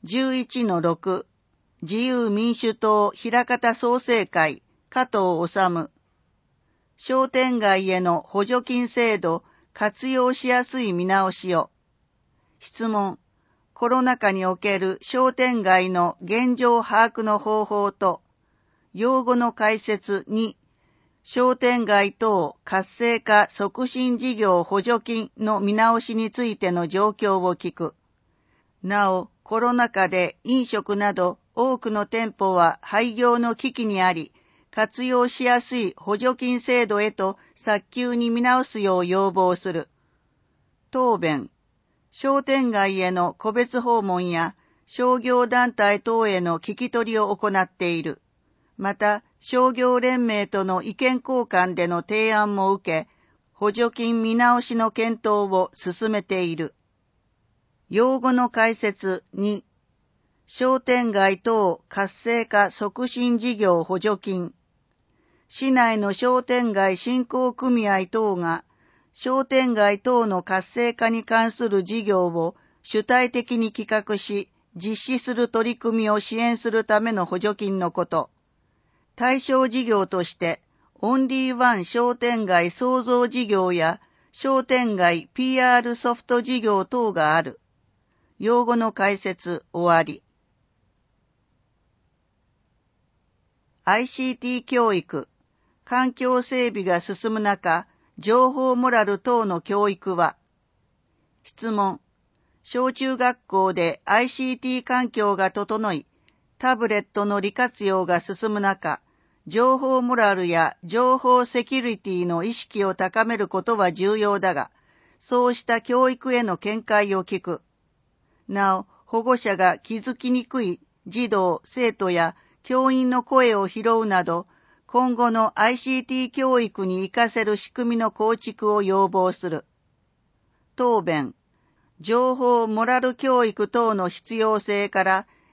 11-6 自由民主党枚方創生会加藤修。商店街への補助金制度活用しやすい見直しを。質問。コロナ禍における商店街の現状把握の方法と、用語の解説2、商店街等活性化促進事業補助金の見直しについての状況を聞く。なお、コロナ禍で飲食など多くの店舗は廃業の危機にあり、活用しやすい補助金制度へと早急に見直すよう要望する。答弁。商店街への個別訪問や商業団体等への聞き取りを行っている。また、商業連盟との意見交換での提案も受け、補助金見直しの検討を進めている。用語の解説2、商店街等活性化促進事業補助金。市内の商店街振興組合等が、商店街等の活性化に関する事業を主体的に企画し、実施する取り組みを支援するための補助金のこと。対象事業として、オンリーワン商店街創造事業や商店街 PR ソフト事業等がある。用語の解説終わり。ICT 教育、環境整備が進む中、情報モラル等の教育は。質問。小中学校で ICT 環境が整い、タブレットの利活用が進む中、情報モラルや情報セキュリティの意識を高めることは重要だが、そうした教育への見解を聞く。なお、保護者が気づきにくい児童、生徒や教員の声を拾うなど、今後の ICT 教育に活かせる仕組みの構築を要望する。答弁。情報モラル教育等の必要性から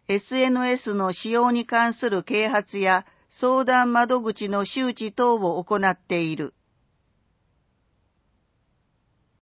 SNS の使用に関する啓発や相談窓口の周知等を行っている。